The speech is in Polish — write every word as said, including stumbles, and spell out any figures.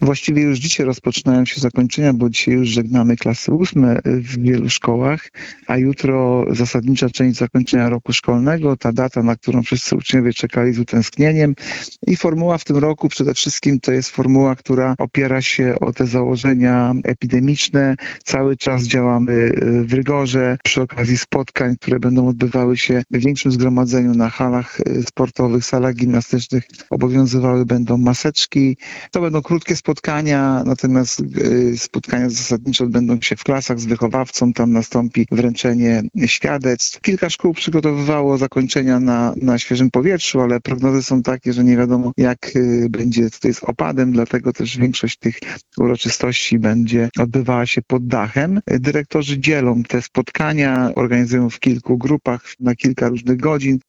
Właściwie już dzisiaj rozpoczynają się zakończenia, bo dzisiaj już żegnamy klasy ósme w wielu szkołach, a jutro zasadnicza część zakończenia roku szkolnego, ta data, na którą wszyscy uczniowie czekali z utęsknieniem. I formuła w tym roku przede wszystkim to jest formuła, która opiera się o te założenia epidemiczne. Cały czas działamy w rygorze przy okazji spotkań, które będą odbywały się w większym zgromadzeniu na halach sportowych, salach gimnastycznych. Obowiązywały będą maseczki. To będą krótkie spotkania, natomiast spotkania zasadnicze odbędą się w klasach z wychowawcą. Tam nastąpi wręczenie świadectw. Kilka szkół przygotowywało zakończenia na, na świeżym powietrzu, ale prognozy są takie, że nie wiadomo, jak będzie tutaj z opadem, dlatego też większość tych uroczystości będzie odbywała się pod dachem. Dyrektorzy dzielą te spotkania, organizują w kilku grupach na kilka różnych godzin.